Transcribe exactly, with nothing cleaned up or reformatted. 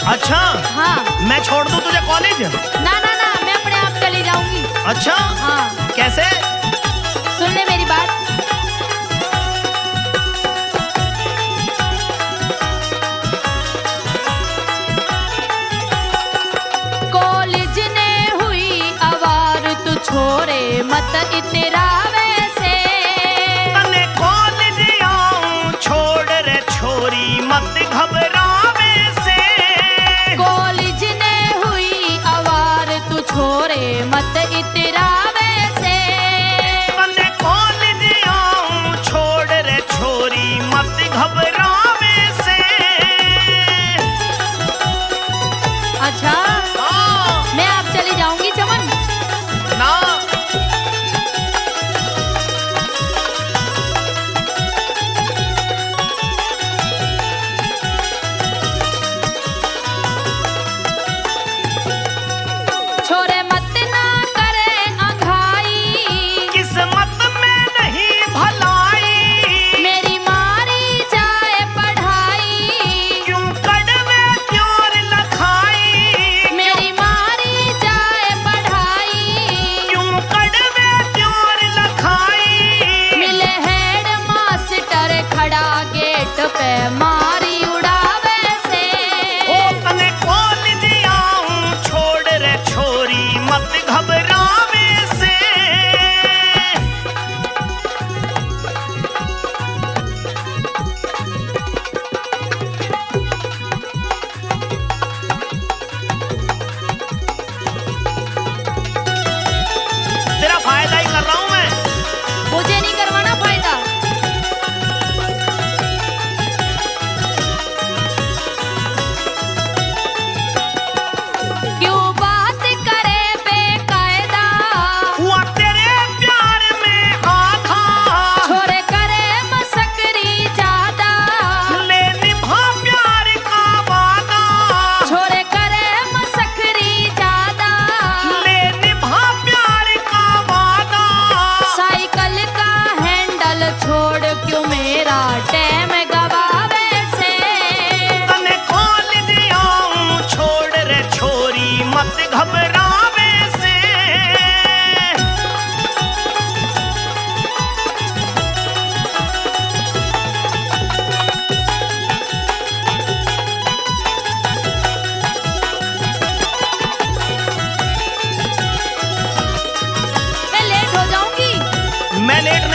अच्छा हाँ। मैं छोड़ दूं तुझे कॉलेज? ना ना ना, मैं अपने आप चली जाऊंगी। अच्छा हाँ। कैसे? सुन ले मेरी बात। कॉलेज ने हुई आवार, तू छोरे मत इतरावे से। तने कॉलेज आऊं छोड़ रे छोरी मत घबरावे से। कॉलेज ने हुई आवार, तू छोरे मत इतरावे से। तने कॉलेज आऊं छोड़ रे छोरी मत घबरावे से। अच्छा हाँ। मैं आप चली जाऊंगी चमन। ना छोरे मत ना करे अंघाई, किस्मत में नहीं भलाई। मेरी मारी जाए पढ़ाई। क्यों कड़वे प्यार लखाई। मेरी मारी जाए पढ़ाई। क्यों कड़वे प्यार लखाई। मिले हेड मास्टर खड़ा गेट पे मारी उड़ावे से। ओ तने कॉलेज आऊं छोड़ रे छोरी मत घबरावे से। तेरा फायदा ही कर रहा हूं मैं। मुझे नहीं करवाना फायदा। क्यों बात करे बेकायदा, हुआ तेरे प्यार में आधा। छोरे करे मसकरी ज्यादा। ले निभा प्यार का वादा। छोरे करे मसकरी ज्यादा। ले निभा प्यार का वादा। साइकिल का हैंडल छोड़ क्यों मेरा टाइम गवावे से। तने कॉलेज आऊं छोड़ रे छोरी मत घबरावे से। मैं लेट हो जाऊंगी। मैं लेट